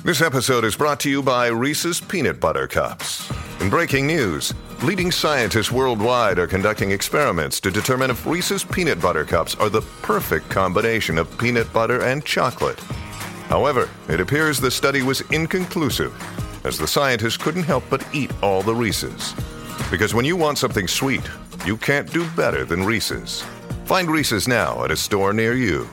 This episode is brought to you by Reese's Peanut Butter Cups. In breaking news, leading scientists worldwide are conducting experiments to determine if Reese's Peanut Butter Cups are the perfect combination of peanut butter and chocolate. However, it appears the study was inconclusive, as the scientists couldn't help but eat all the Reese's. Because when you want something sweet, you can't do better than Reese's. Find Reese's now at a store near you.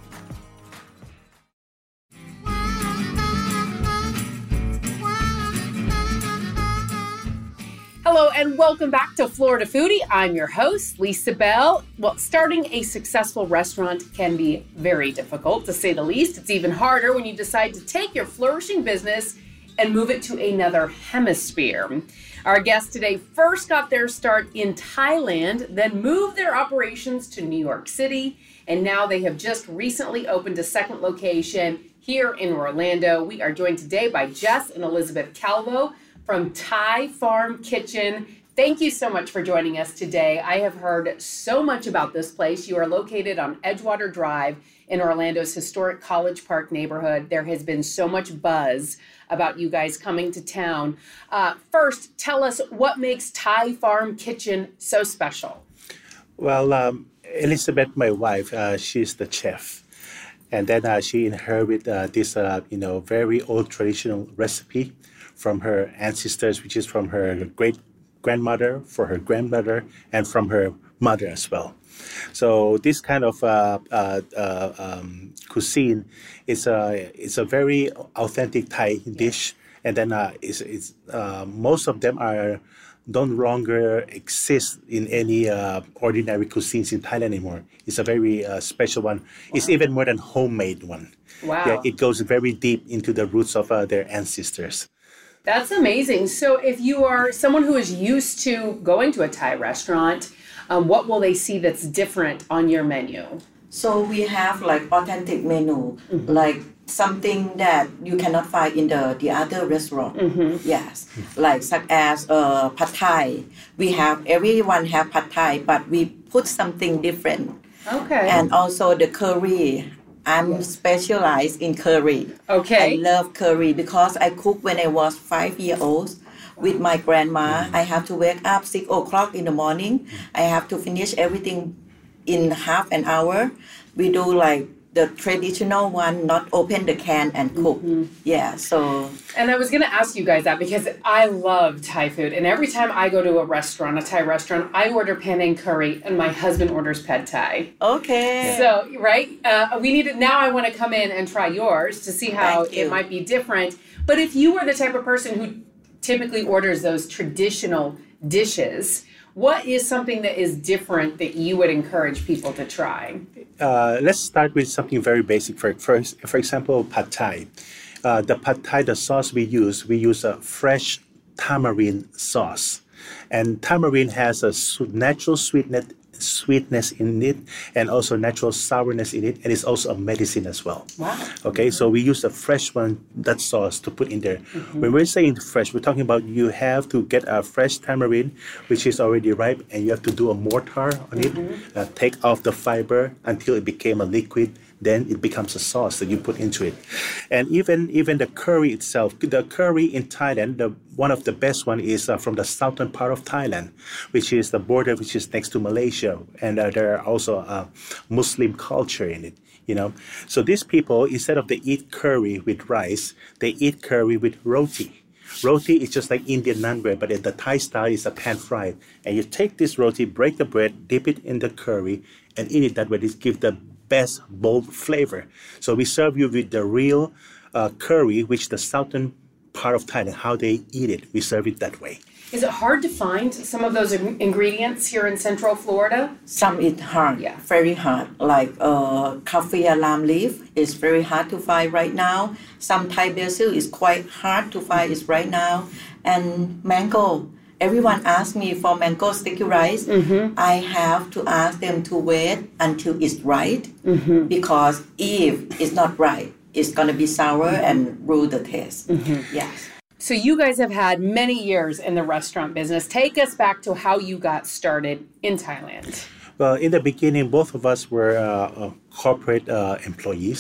Hello and welcome back to Florida Foodie. I'm your host, Lisa Bell. Well, starting a successful restaurant can be very difficult, to say the least. It's even harder when you decide to take your flourishing business and move it to another hemisphere. Our guests today first got their start in Thailand, then moved their operations to New York City, and now they have just recently opened a second location here in Orlando. We are joined today by Jess and Elizabeth Calvo from Thai Farm Kitchen. Thank you so much for joining us today. I have heard so much about this place. You are located on Edgewater Drive in Orlando's historic College Park neighborhood. There has been so much buzz about you guys coming to town. First, tell us what makes Thai Farm Kitchen so special. Well, Elizabeth, my wife, she's the chef. And then she inherited this, very old traditional recipe from her ancestors, which is from her great-grandmother, for her grandmother, and from her mother as well. So this kind of cuisine is a very authentic Thai dish, and then most of them don't longer exist in any ordinary cuisines in Thailand anymore. It's a very special one. Wow. It's even more than homemade one. Wow! Yeah, it goes very deep into the roots of their ancestors. That's amazing. So if you are someone who is used to going to a Thai restaurant, what will they see that's different on your menu? So we have like authentic menu, like something that you cannot find in the other restaurant. Yes, like such as Pad Thai. Everyone have Pad Thai, but we put something different. Okay. And also the curry. I'm specialized in curry. Okay. I love curry because I cooked when I was 5 years old with my grandma. I have to wake up 6 o'clock in the morning. I have to finish everything in half an hour. We do like the traditional one, not open the can and cook. Yeah, so. And I was going to ask you guys that because I love Thai food. And every time I go to a Thai restaurant, I order Panang curry and my husband orders Pad Thai. Okay. So, right? Now I want to come in and try yours to see how it might be different. But if you were the type of person who typically orders those traditional dishes, what is something that is different that you would encourage people to try? Let's start with something very basic. For example, Pad Thai. The Pad Thai, the sauce we use a fresh tamarind sauce. And tamarind has a natural sweetness in it and also natural sourness in it, and it's also a medicine as well. Wow. Okay, so we use a fresh one, that sauce, to put in there. When we're saying fresh, we're talking about you have to get a fresh tamarind, which is already ripe, and you have to do a mortar on it, take off the fiber until it became a liquid. Then it becomes a sauce that you put into it. And even the curry itself, the curry in Thailand, one of the best one is from the southern part of Thailand, which is the border which is next to Malaysia. And there are also a Muslim culture in it, So these people, instead of they eat curry with rice, they eat curry with roti. Roti is just like Indian naan bread, but in the Thai style is a pan fried. And you take this roti, break the bread, dip it in the curry, and eat it that way. This gives the best bold flavor. So we serve you with the real curry, which the southern part of Thailand, how they eat it. We serve it that way. Is it hard to find some of those ingredients here in Central Florida? Some is hard, very hard. Like coffee alarm leaf is very hard to find right now. Some Thai basil is quite hard to find right now. And mango. Everyone asks me for mango sticky rice. I have to ask them to wait until it's right because if it's not right, it's going to be sour and ruin the taste. Yes. So you guys have had many years in the restaurant business. Take us back to how you got started in Thailand. Well, in the beginning, both of us were corporate employees.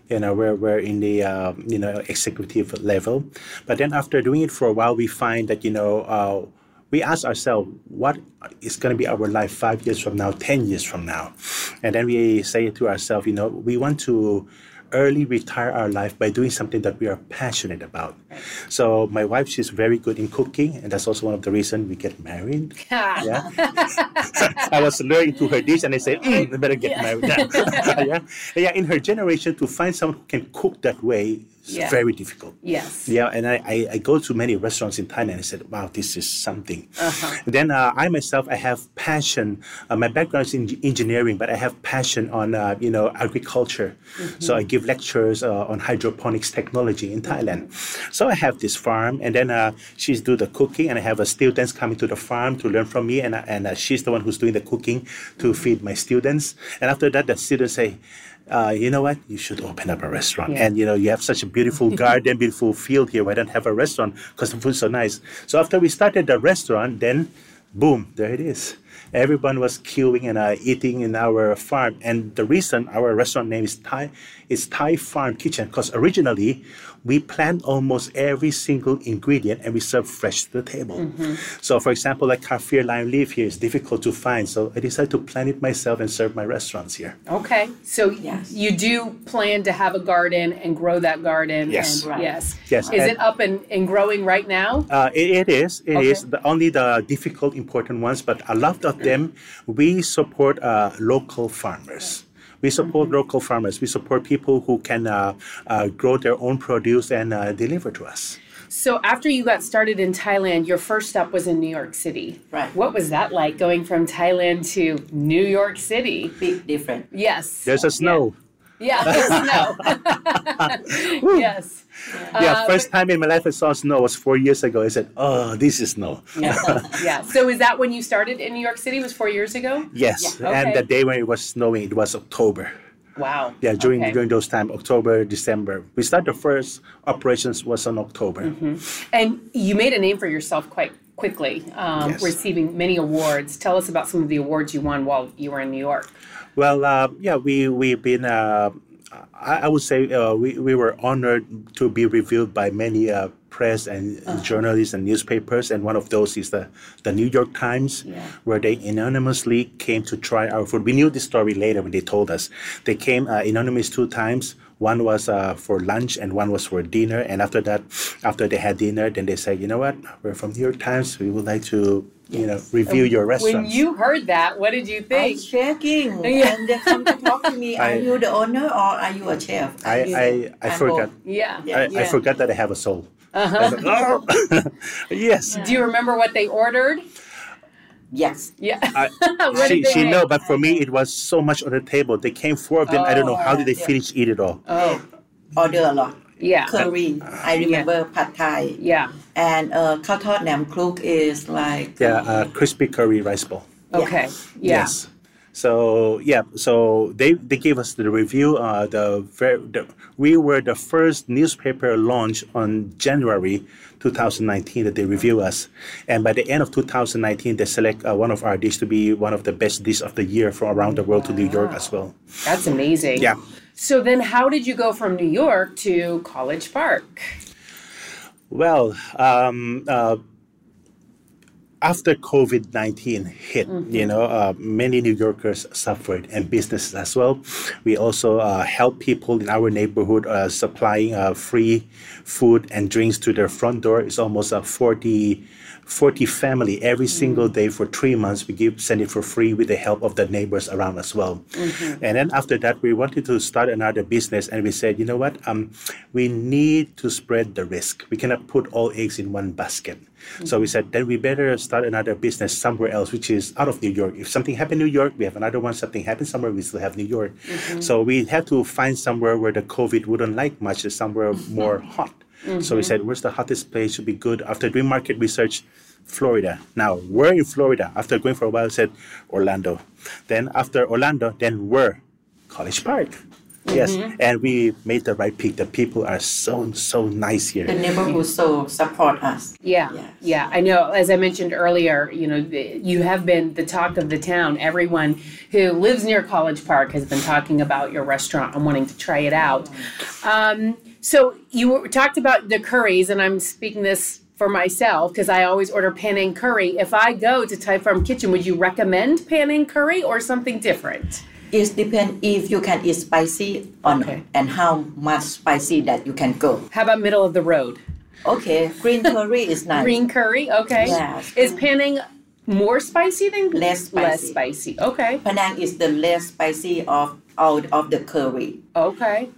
we're in the executive level. But then after doing it for a while, we find that we ask ourselves, what is going to be our life 5 years from now, 10 years from now? And then we say to ourselves, we want to early retire our life by doing something that we are passionate about. So my wife, she's very good in cooking, and that's also one of the reasons we get married. Yeah. I was learning to her dish, and I said, we better get married now. In her generation, to find someone who can cook that way is very difficult. Yes. Yeah, and I go to many restaurants in Thailand and I said, wow, this is something. Then I myself, I have passion. My background is in engineering, but I have passion on, agriculture. So I give lectures on hydroponics technology in Thailand. So I have this farm, and then she's do the cooking, and I have students coming to the farm to learn from me, and she's the one who's doing the cooking to feed my students. And after that, the students say, you know what? You should open up a restaurant. Yeah. And, you have such a beautiful garden, beautiful field here. Why don't have a restaurant? Because the food's so nice. So after we started the restaurant, then boom, there it is. Everyone was queuing and eating in our farm. And the reason our restaurant name is Thai Farm Kitchen, because originally we plant almost every single ingredient and we serve fresh to the table. So for example, like kaffir lime leaf here is difficult to find. So I decided to plant it myself and serve my restaurants here. Okay. So you do plan to have a garden and grow that garden. Yes. And, yes. Yes. Is it up and growing right now? It is. It is. Only the difficult, important ones, but a lot of them, we support local farmers. We support local farmers. We support people who can grow their own produce and deliver to us. So after you got started in Thailand, your first stop was in New York City. Right. What was that like, going from Thailand to New York City? Big difference. Yes. There's a snow. Yeah, snow. Yes. First time in my life I saw snow was 4 years ago. I said, oh, this is snow. Yeah. So is that when you started in New York City? It was 4 years ago? Yes. Yeah. And the day when it was snowing, it was October. Wow. Yeah, during those time, October, December. We started the first operations was in October. And you made a name for yourself quite quickly, receiving many awards. Tell us about some of the awards you won while you were in New York. Well, we've been, I would say we were honored to be reviewed by many press and journalists and newspapers, and one of those is the New York Times, where they anonymously came to try our food. We knew this story later when they told us. They came anonymous 2 times. One was for lunch and one was for dinner. And after that, after they had dinner, then they said, you know what, we're from New York Times. We would like to review your restaurant. When you heard that, what did you think? I was shaking. And they come to talk to me. Are you the owner or are you a chef? I forgot. I forgot that I have a soul. I said, oh. Yes. Do you remember what they ordered? Yes. Yeah. She know, but for me, it was so much on the table. They came 4 of them. I don't know how did they finish eat it all. Order a lot. Yeah. Curry. I remember Pad Thai. Yeah. And Khao Thot Nam Kruk is like... crispy curry rice bowl. Okay. Yeah. Yes. So they gave us the review. We were the first newspaper launch on January 2019 that they review us, and by the end of 2019 they select one of our dishes to be one of the best dishes of the year from around the world to New York as well. That's amazing. Yeah. So then, how did you go from New York to College Park? Well. After COVID-19 hit, many New Yorkers suffered, and businesses as well. We also help people in our neighborhood supplying free food and drinks to their front door. It's almost 40 family every single day for 3 months. We send it for free with the help of the neighbors around as well. And then after that, we wanted to start another business, and we said, you know what? We need to spread the risk. We cannot put all eggs in one basket. So we said, then we better start another business somewhere else, which is out of New York. If something happened in New York, we have another one. Something happened somewhere, we still have New York. So we had to find somewhere where the COVID wouldn't like much, somewhere more hot. So we said, where's the hottest place should be good? After doing market research, Florida. Now, we're in Florida. After going for a while, I said Orlando. Then after Orlando, then we're College Park. Yes, and we made the right pick. The people are so nice here. The neighborhood so support us. Yeah, Yes. yeah, I know. As I mentioned earlier, you have been the talk of the town. Everyone who lives near College Park has been talking about your restaurant and wanting to try it out. So you talked about the curries, and I'm speaking this for myself because I always order Panang curry. If I go to Thai Farm Kitchen, would you recommend Panang curry or something different? It depends if you can eat spicy or Okay. not, and how much spicy that you can go. How about middle of the road? Okay, green curry is nice. Green curry, okay. Yes. Is Panang more spicy than Less spicy. Less spicy. Okay. Penang is the less spicy of all of the curry. Okay.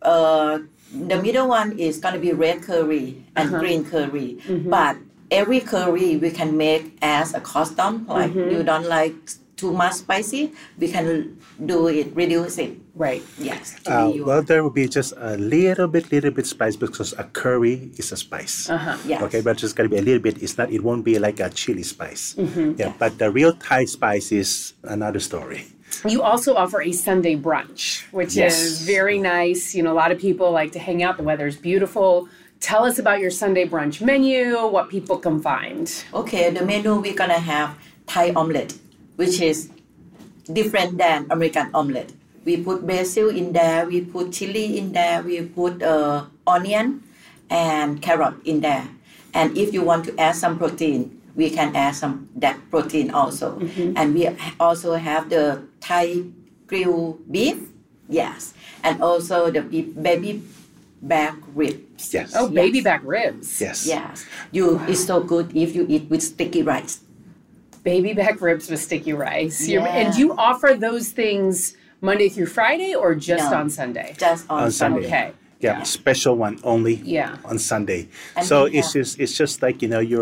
The middle one is gonna be red curry and green curry. But every curry we can make as a custom. Like you don't like too much spicy, we can do it, reduce it. Right. Yes. To be Well, there will be just a little bit spice because a curry is a spice. Yes. Okay, but just gonna be a little bit. It's not. It won't be like a chili spice. Yeah, but the real Thai spice is another story. You also offer a Sunday brunch, which Yes. is very nice. A lot of people like to hang out. The weather's beautiful. Tell us about your Sunday brunch menu, what people can find. Okay, the menu we're gonna have Thai omelette, which is different than American omelette. We put basil in there, we put chili in there, we put onion and carrot in there. And if you want to add some protein, we can add some that protein also. And we also have the Thai grilled beef, yes, and also the baby back ribs. Yes. Oh, baby back ribs. Yes. Yes, it's so good if you eat with sticky rice. Baby back ribs with sticky rice. Yeah. And you offer those things Monday through Friday or just No. on Sunday? Just on On Sunday. Okay. Yeah, special one only Yeah. on Sunday. And So we have- it's just like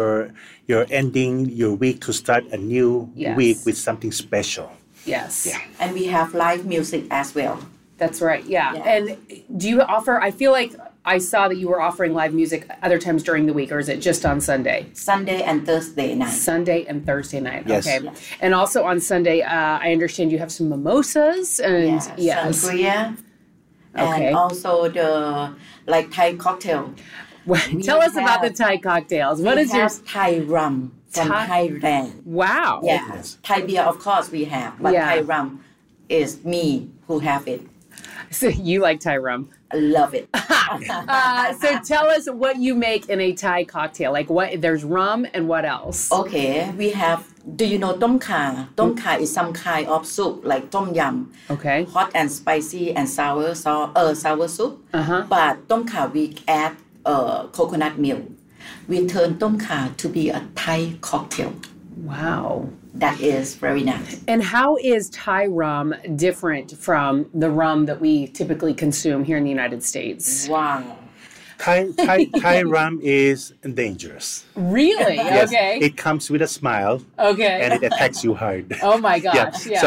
you're ending your week to start a new Yes. week with something special. Yes. Yeah. And we have live music as well. That's right. Yeah. Yeah. And do you offer, I feel like I saw that you were offering live music other times during the week, or is it just on Sunday? Sunday and Thursday night. Sunday and Thursday night. Yes. Okay. Yes. And also on Sunday, I understand you have some mimosas and yes. Sangria. Okay. And also the Thai cocktail. Tell us about the have- Thai cocktails. What we is your have Thai rum from Thailand. wow? Yes. Yes. Thai beer of course we have, but Yeah. Thai rum is me who have it. So you like Thai rum. I love it. So tell us what you make in a Thai cocktail. Like what? There's rum and what else? Okay, we have. Do you know tom kha? Tom kha is some kind of soup like tom yum. Okay. Hot and spicy and sour soup. But tom kha we add coconut milk. We turn tom kha to be a Thai cocktail. Wow. That is very nice. And how is Thai rum different from the rum that we typically consume here in the United States? Wow. Thai rum is dangerous. Really? Yes. Okay. It comes with a smile Okay. and it attacks you hard. Oh my gosh. Yeah.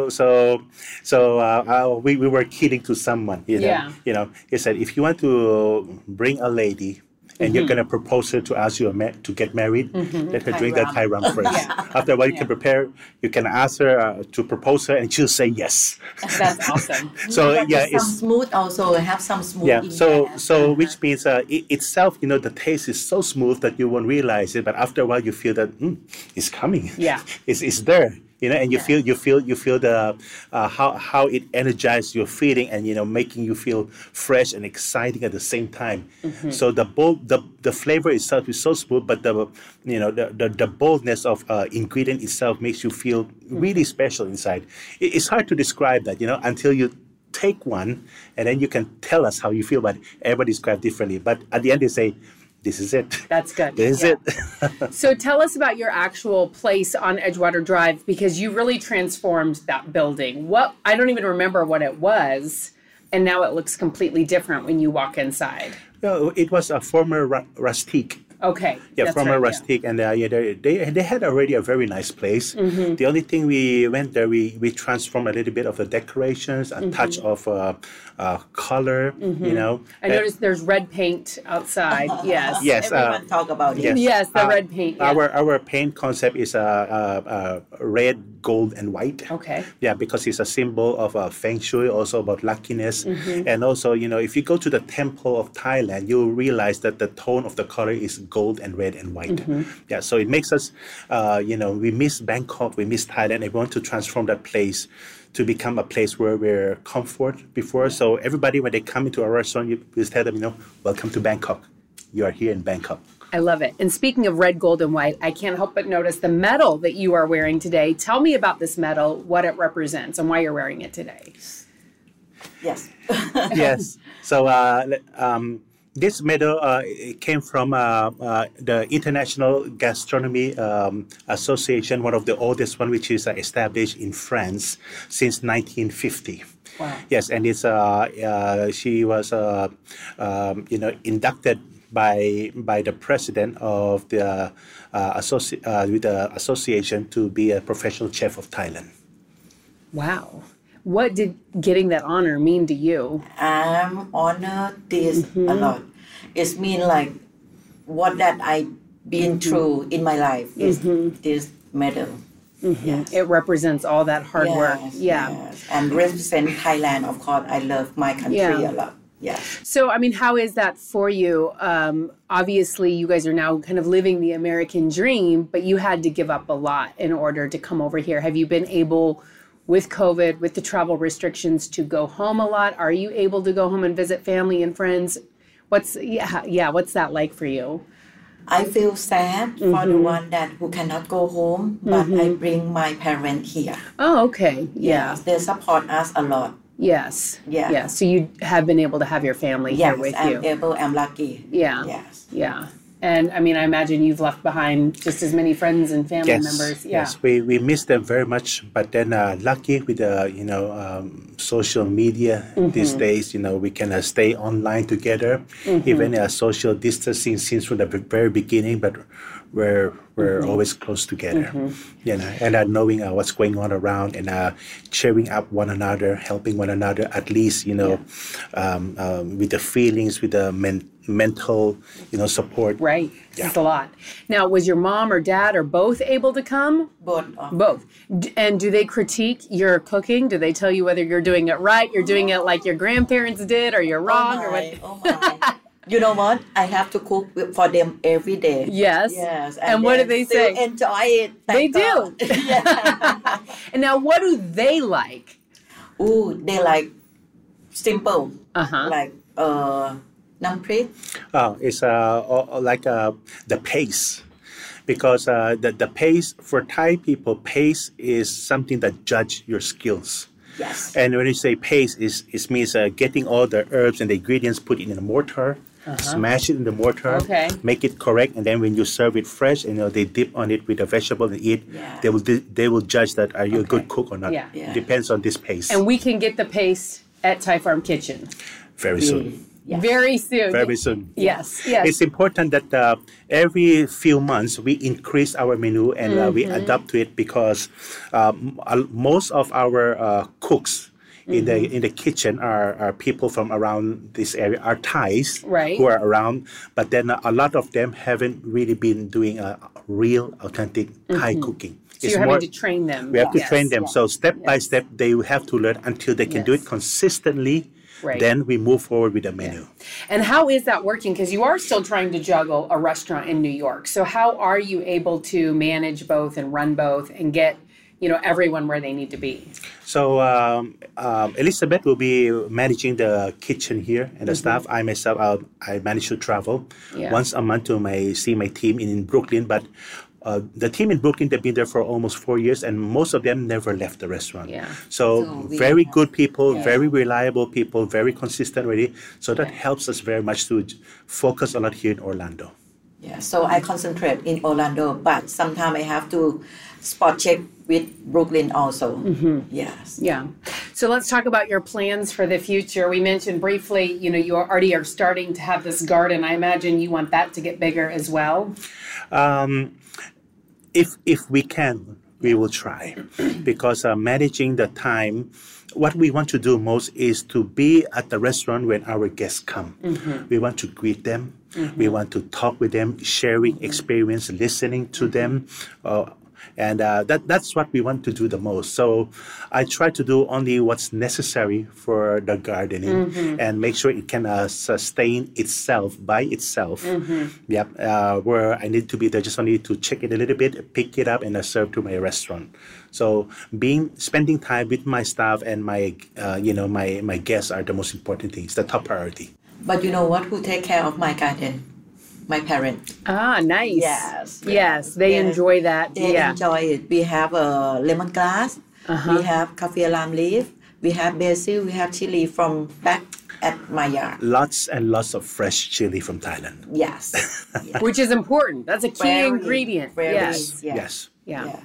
So we were kidding to someone. Yeah. He said if you want to bring a lady and you're gonna propose her to ask you to get married, let her Thai drink that rum. Thai rum first. After a while, you can prepare. You can ask her to propose her, and she'll say yes. That's awesome. So But yeah, some it's smooth also have some smooth. yeah. in So there. which means itself, the taste is so smooth that you won't realize it, but after a while, you feel that it's coming. Yeah. It's there. And you feel the how it energizes your feeling and making you feel fresh and exciting at the same time. So the flavor itself is so smooth, but the boldness of ingredient itself makes you feel really special inside. It's hard to describe that until you take one and then you can tell us how you feel. But everybody describes differently. But at the end they say, this is it. That's good. This is Yeah. it. So tell us about your actual place on Edgewater Drive because you really transformed that building. I don't even remember what it was, and now it looks completely different when you walk inside. No, it was a former rustique. Okay. Yeah, that's from right, a rustic, and they had already a very nice place. The only thing we went there, we transformed a little bit of the decorations, a touch of color, you know. I noticed there's red paint outside. Yes. Yes. Everyone talk about it. Yes. Yes, the red paint. Yeah. Our paint concept is red, gold, and white. Okay. Yeah, because it's a symbol of feng shui, also about luckiness, and also if you go to the temple of Thailand, you'll realize that the tone of the color is gold and red and white. Yeah, so it makes us, we miss Bangkok, we miss Thailand, and we want to transform that place to become a place where we're comfort before. So everybody, when they come into our restaurant, you tell them, welcome to Bangkok. You are here in Bangkok. I love it. And speaking of red, gold, and white, I can't help but notice the medal that you are wearing today. Tell me about this medal, what it represents, and why you're wearing it today. Yes. Yes. So this medal it came from the International Gastronomy Association, one of the oldest one, which is established in France since 1950. Wow. Yes, and it's she was inducted by the president of the association to be a professional chef of Thailand. Wow. What did getting that honor mean to you? I'm honored this a lot. It means like what that I've been through in my life is this medal. Yes. It represents all that hard work. Yeah. Yes. And represent Thailand, of course. I love my country a lot. Yeah. So, I mean, how is that for you? Obviously, you guys are now kind of living the American dream, but you had to give up a lot in order to come over here. Have you been able, with COVID, with the travel restrictions, to go home a lot? Are you able to go home and visit family and friends? What's that like for you? I feel sad for the one that who cannot go home, but I bring my parents here. Oh, okay. Yeah. Yes, they support us a lot. Yes. Yeah. Yeah. So you have been able to have your family here with you. I'm lucky. Yeah. Yes. Yeah. And I mean, I imagine you've left behind just as many friends and family members. Yeah. Yes, we miss them very much. But then, lucky with the social media these days, we can stay online together, even social distancing since from the very beginning. But we're always close together, and knowing what's going on around and cheering up one another, helping one another. At least with the feelings, with the mental, support. Right. It's a lot. Now, was your mom or dad or both able to come? Both. And do they critique your cooking? Do they tell you whether you're doing it right, you're doing it like your grandparents did, or you're wrong? Oh my. You know what? I have to cook for them every day. Yes. Yes. And what do they say? Enjoy it. They do. Yeah. And now, what do they like? Ooh, they like simple. Uh-huh. Like namprit. It's like the pace. Because the pace, for Thai people, pace is something that judge your skills. Yes. And when you say paste, it means getting all the herbs and the ingredients, put it in a mortar, smash it in the mortar, make it correct, and then when you serve it fresh, they dip on it with a vegetable and eat. Yeah. They will judge that are you a good cook or not. Yeah. It depends on this paste. And we can get the paste at Thai Farm Kitchen. Very soon. Yes. Very soon. Very soon. Yes. It's important that every few months we increase our menu and we adapt to it because most of our cooks in the kitchen are people from around this area, are Thais who are around, but then a lot of them haven't really been doing a real authentic Thai cooking. So you're having to train them. We have to train them. So step by step, they have to learn until they can do it consistently. Right. Then we move forward with the menu. And how is that working? Because you are still trying to juggle a restaurant in New York. So how are you able to manage both and run both and get everyone where they need to be? So Elizabeth will be managing the kitchen here and the staff. I myself, I manage to travel once a month to see my team in Brooklyn. But the team in Brooklyn, they've been there for almost 4 years, and most of them never left the restaurant. Yeah. So very good people, very reliable people, very consistent already. So that helps us very much to focus a lot here in Orlando. Yeah, so I concentrate in Orlando, but sometimes I have to spot check with Brooklyn also. Yes. Yeah. So let's talk about your plans for the future. We mentioned briefly, you already are starting to have this garden. I imagine you want that to get bigger as well. If we can, we will try, because managing the time, what we want to do most is to be at the restaurant when our guests come. We want to greet them. We want to talk with them, sharing experience, listening to them. And that's what we want to do the most. So I try to do only what's necessary for the gardening and make sure it can sustain itself by itself. Where I need to be there, just only to check it a little bit, pick it up, and serve to my restaurant. So spending time with my staff and my my guests are the most important things, the top priority. But you know what? Who take care of my garden? My parents. Ah, nice. Yes. They enjoy that. They enjoy it. We have a lemongrass. We have kaffir alarm leaf. We have basil. We have chili from back at my yard. Lots and lots of fresh chili from Thailand. Yes. Which is important. That's a key ingredient. Yes. Yeah.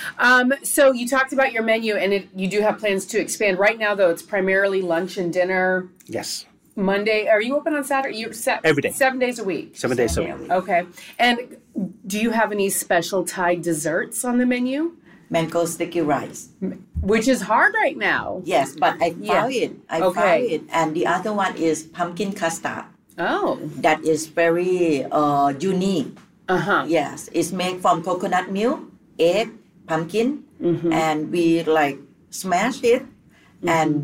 So you talked about your menu, and you do have plans to expand. Right now, though, it's primarily lunch and dinner. Yes. Monday, are you open on Saturday? Every day. 7 days a week. 7 days a week. Okay. And do you have any special Thai desserts on the menu? Mango sticky rice. Which is hard right now. Yes, but I found it. I found it. And the other one is pumpkin custard. Oh. That is very unique. Yes, it's made from coconut milk, egg, pumpkin, and we smash it and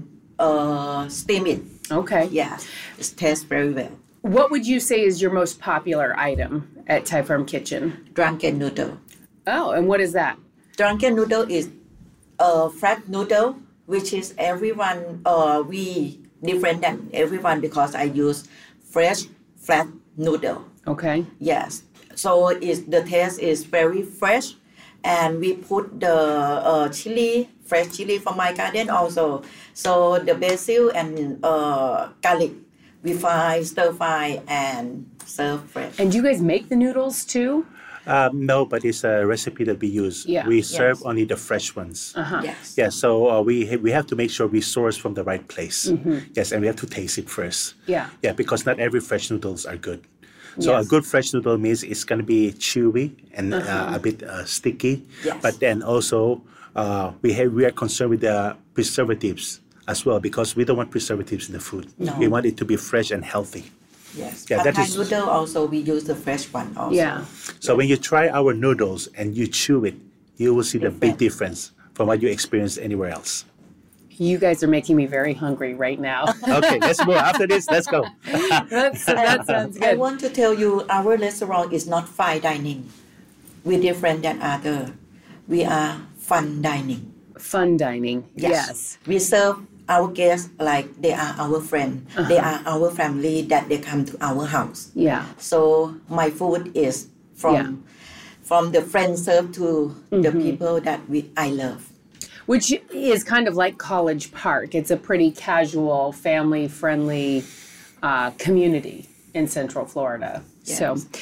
steam it. Okay. Yeah, it tastes very well. What would you say is your most popular item at Thai Farm Kitchen? Drunken noodle. Oh, and what is that? Drunken noodle is a flat noodle, which is everyone, we different than everyone because I use fresh flat noodle. Okay. Yes. So the taste is very fresh, and we put the fresh chili from my garden also. So the basil and garlic, we stir fry and serve fresh. And do you guys make the noodles too? No, but it's a recipe that we use. Yeah. We serve only the fresh ones. Yes. Yeah, so we have to make sure we source from the right place. Yes, and we have to taste it first. Yeah. Yeah, because not every fresh noodles are good. So a good fresh noodle means it's going to be chewy and a bit sticky. Yes. But then also we are concerned with the preservatives as well, because we don't want preservatives in the food. No. We want it to be fresh and healthy. Yes. Yeah, Pad that Thai is- noodle also, we use the fresh one also. Yeah. So when you try our noodles and you chew it, you will see the big Different. difference from what you experience anywhere else. You guys are making me very hungry right now. Okay, let's move. After this, let's go. that sounds I good. want to tell you, our restaurant is not fine dining. We're different than other. We are fun dining. Fun dining. Yes. We serve our guests like they are our friend. They are our family that they come to our house. Yeah. So my food is from the friend served to the people that I love. Which is kind of like College Park. It's a pretty casual, family-friendly community in Central Florida. Yes.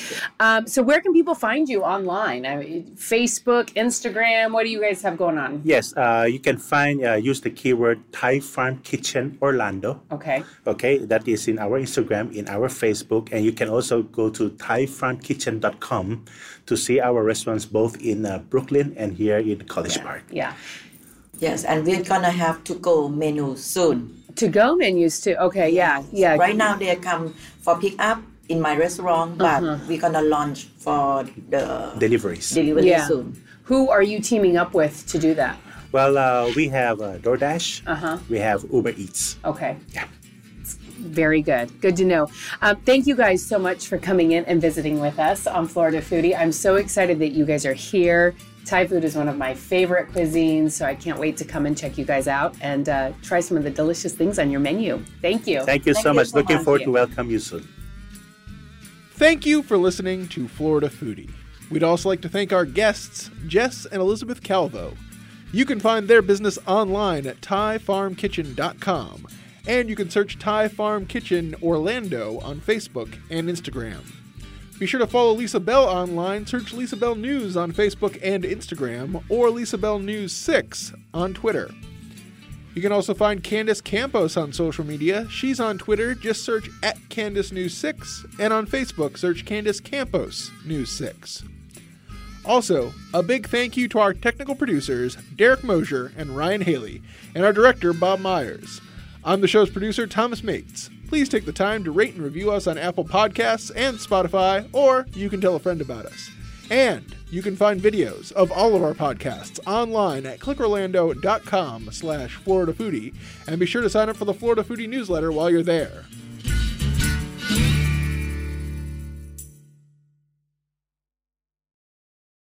So where can people find you online? Facebook, Instagram, what do you guys have going on? Yes, you can use the keyword Thai Farm Kitchen Orlando. Okay. Okay, that is in our Instagram, in our Facebook, and you can also go to thaifarmkitchen.com to see our restaurants both in Brooklyn and here in College Park. Yeah. Yes, and we're gonna have to-go menu soon. To-go menus too. Okay, yeah. Right now they come for pick up in my restaurant, but we're gonna launch for the Delivery soon. Who are you teaming up with to do that? Well, we have DoorDash. We have Uber Eats. Okay. Yeah. Very good. Good to know. Thank you guys so much for coming in and visiting with us on Florida Foodie. I'm so excited that you guys are here. Thai food is one of my favorite cuisines, so I can't wait to come and check you guys out and try some of the delicious things on your menu. Thank you. Thank you so much. Looking forward to welcome you soon. Thank you for listening to Florida Foodie. We'd also like to thank our guests, Jess and Elizabeth Calvo. You can find their business online at thaifarmkitchen.com, and you can search Thai Farm Kitchen Orlando on Facebook and Instagram. Be sure to follow Lisa Bell online. Search Lisa Bell News on Facebook and Instagram, or Lisa Bell News 6 on Twitter. You can also find Candace Campos on social media. She's on Twitter, just search @CandaceNews6, and on Facebook, search Candace Campos News 6. Also, a big thank you to our technical producers, Derek Mosier and Ryan Haley, and our director, Bob Myers. I'm the show's producer, Thomas Mates. Please take the time to rate and review us on Apple Podcasts and Spotify, or you can tell a friend about us. And you can find videos of all of our podcasts online at clickorlando.com/FloridaFoodie, and be sure to sign up for the Florida Foodie newsletter while you're there.